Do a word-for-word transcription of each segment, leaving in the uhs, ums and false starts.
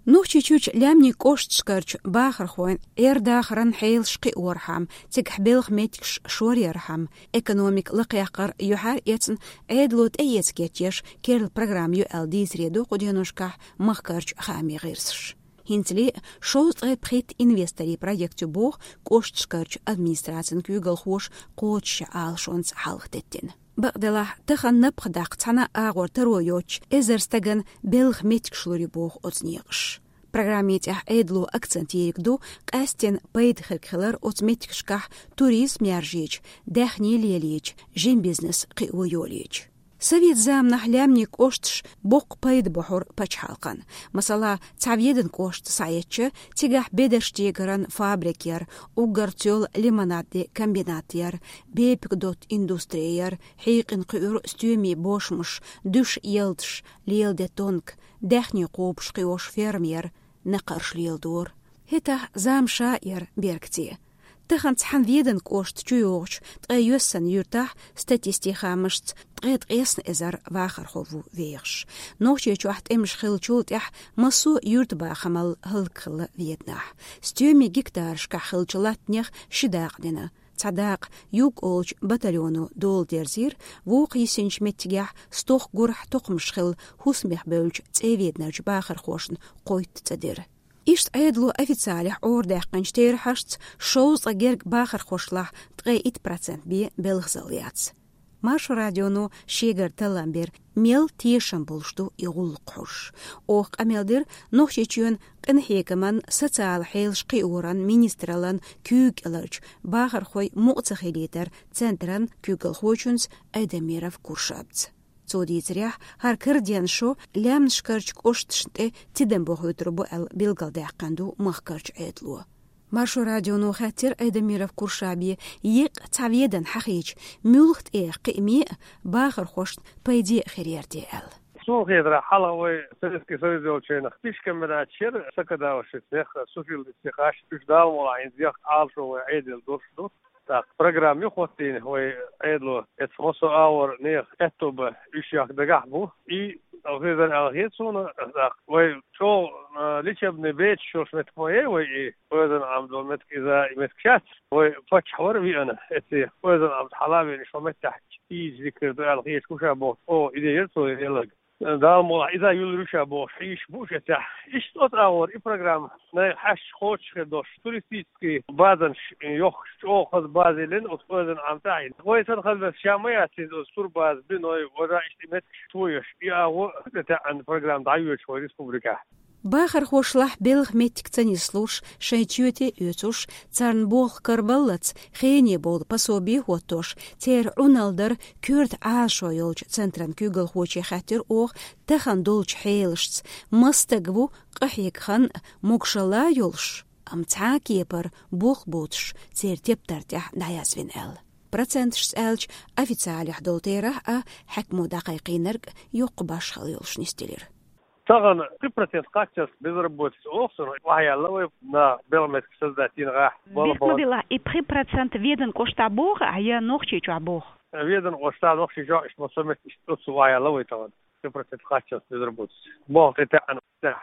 نوخشيچوچ لامني كوشتشكرچ باخر خوين اير داخرن حيل شقي ورحم تك بيلخ ميتكش شور يرحم ايكونوميك لقيقر يحار يتن ايدلوت ايتسكيتش كيرل بروجرام يو ال دي سريدو قدينوشكا مخكرچ خامي غيرسش هنتلي شوز غيبخيت انفستري بروجكت بوخ كوشتشكرچ ادمنستراتن كيغل خوش قوتش آلشونس حالختتين بقدلاح تخن نبخداق تانا اغور ترويوچ ازرستگن بيلخ ميتكشلوري بوخ اوتنيغش программитях эдлу акцентирикду кастен пейдхеркхелер от метикшках туризм яржич, дехни лелич, жим бизнес қиуйолич. Совет замнах лямник оштш бок пейд бухур пачхалкан. Масала цавьеден кошт саячы тигах бедерштегеран фабрикер, угартёл лимонадды комбинатер, бепикдот индустриер, хейкин қиур стюми бошмыш, душ елдш, лелде тонк, дехни қопш қиош фермер, نقرش ليلدور هتا زام شائر بيركتي تخن تحن فيدن كوشت تشيوش تغيوسن يرتاح ستاتيستيخا مشت تغيط قيسن ازر واخر خوفو فيغش نوشي چوحت امش خيل چولتيح مسو يرت باخمل هلكخل فيتناح ستيومي جيكتارشكا خيل چلاتنيخ شداق دينا صداق يوك أولج بطليونو دول ديرزير ووق يسنش متجاح ستوخ جرح تقمشخل هسمح بولج تسيفيدنرج باخر خوشن قويت تدير إشت عيدلو أفيتسالح أور داقن شتير حشت شوز أجرق باخر خوشلاح تغيئت برسنت بي بلغزاليات مارش راديونو شيغر تلامبير ميل تيشن بولشتو يغول قوش أوخ أميلدر نوخشيچون قنحيكمان سوциал حيلش قيوران مينسترالان كوك ألرج باخر خوي مؤتخيليتر центран كوكل خوچونس أدميرف كورشابت تودي تريح هر كرديان شو لام نشكرج كوشتشنتي تدن بوغوتربو ال بيلغال داقاندو مخكرج عيدلو مارشو راديونو خاتر أدميرف كورشابي يق تعويدن حقيج مولخت إيه قيمي باخر خوشت بيدي خيريرتي ال سو غير حلوة سلسكي سويزو تشين اختيش كمنا تشير سكدا وشتنخ سوفيل استخاش تشدال ولا عنديخ عالشو عيدل دوشدو так программе хотين هو عيدلو اتمسو اور نيخ اتوب اشياخ دغحبو и غير الغيتسون так وي شو ليشبني بيت شو شمت مويه وي وزن عم دومت اذا مسكشات وي فتح وربي انا اتي وزن عم حلابي شو متحت يجي ذكر الغيت كوشابو او اذا يرسو يلق دال مولا إذا يلرشة بوش إيش بوش تح إيش توت أور إيه برنامج نه حش خوش خدوش توريستيكي بعدن يخ شو خد بازلين وتقولن عم تعين ويصير خلف شامية تزور باز بنوي ورا إشتمت شويش يا هو تاع عن برنامج دايوش شوي ريسبوبليكا باخر خوشلح بلغ ميتك تنيسلوش شيتيوتي يوتوش تارن بوخ كربلت خيني بول باسوبي هوتوش تير رونالدر كورت عاشو يولج центран كوغل خوشي خاتر اوخ تخن دولج حيلشت مستقبو قحيك خن مكشلا يولش ام تعاكيبر بوخ بوتش تير تبترتح داياسفين ال процентш элч официалих долтейрах а حكمو دقيقينرق يقباش خل يولش نستيلر طبعا قبرة قاكتس безработица أخسر وهي الله на белмет создатين راح بيسمدلا и при процент веден кошта бог а я нохчи чу бог веден кошта нохчи жо إيش مسمى إيش تصويا الله طبعا قبرة قاكتس безработица бог это أنا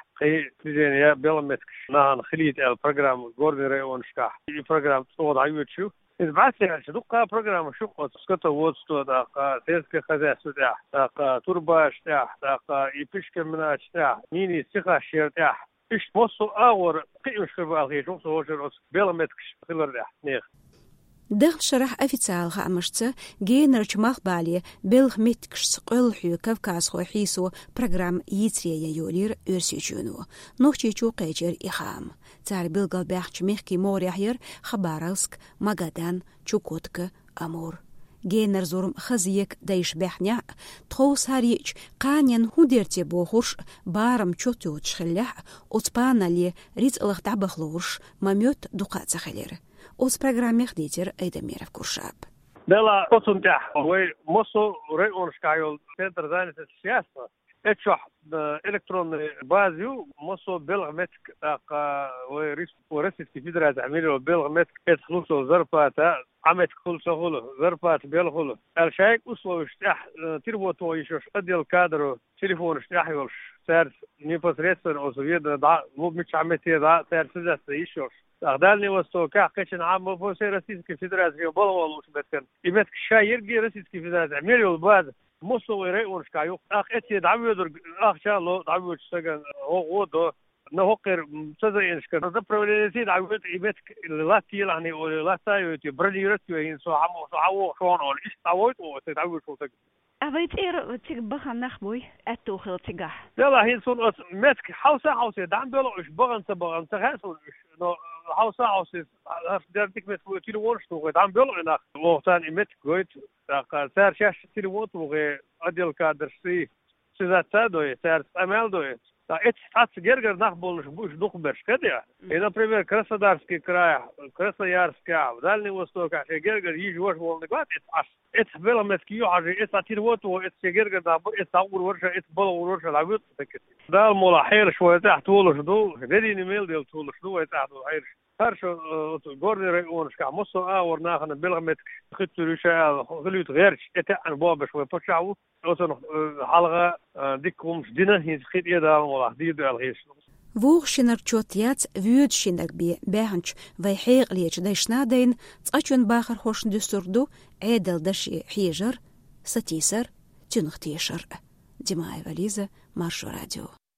خي تجين يا белмет نحن خليت البرنامج غوردي ريون شكا البرنامج صوت عيوت شو بعثي على شدوقة برنامج شو قط سكتة واتستو داقة سيسك خزاء سداع داقة ترباش تاع داقة يبشك مناش تاع نيني سيخا شير تاع إيش بوصو أور قيم شرب الغيش وصو وشر بيلا متكش خلر تاع نيخ دخل شرح أفيتسال خامشتة جينرش مخبالي بلغ متكش سقل حيو كفكاس خو حيسو برنامج يتريا يولير ارسيجونو نوخشي چو قيجر إخام تار بلغل بيخش ميخكي موريحير خبارلسك ماغادان چوكوتك أمور جينر زورم خزيك دايش بيحنيا تخوص هاريج قانيان هوديرتي بوخوش بارم چوتو تشخلح وطبانا لي ريت الغ تعبخلوش ماميوت دوقات خلير وز برنامج خديتر أيدمير في كورشاب دلا قطن تاع هو مصو ريون شكايول سنتر زانت السياسة اتشح الكترون بازيو مصو بلغ متك اقا وريس ورسيت في فيدرا تعميل بلغ متك اتخلصو زرفات عمت كل سهولة زرفات بلغولو الشايك وصلوا اشتاح تربو تويشوش ادي الكادرو تليفون اشتاح يولش سارس непосредственно осведомлен да в мечамете да сарсиза еще. Дальний Восток, как качан ам по всей Российской Федерации было лучше беткан. И бет шаирги Российской Федерации. Америл бад мусовый район шкаю. Ах эти давидер ах чало давид саган о до نهقر متزين شكر نظبر سيد عودت إبت لا تيل عني ولا لا تايوت بريرت وين سو عمو سو عو شون أول إيش تعود وتتعود شو تك. أبيت إير تجبخ نخبوي أتوخل تجاه. لا هي صون متك حوسة حوسة دام بيلو إيش بغن تبغن تغاسل إيش نو حوسة حوسة دارتك مسوي تيلو ورش تو دام بيلو إنه وقتان إمت قويت سار شاش تيلو وط وغي أديل كادر سي سيدا تادوي سار أمال دوي. Эти статцы Гергер нахболнуш будешь духберш, когда? И, например, Краснодарский край, Красноярский, в Дальний Восток, а Гергер ежешь волны год, это было меткио, а же это тирвото, это Гергер, это урворша, это было урворша, а вот такие. Да, мола хайр, что это ахтулуш ду, где не мел дел тулуш ду, это ахтул хайр. Хорошо, горный район, мусо аур нахана белгмет хитруша, глют герч, это анбабш, вы почаву. أصلاً حلقة ديكم جدنا هي خير يدا ولا ديد الغيش. ووغ شنر تشوتيات ويود شنر بي بهنش ويحيق ليش دايشنادين تأجون باخر خوش دستوردو عيدل دشي حيجر ستيسر تنختيشر. دماء فاليزة مارشو راديو.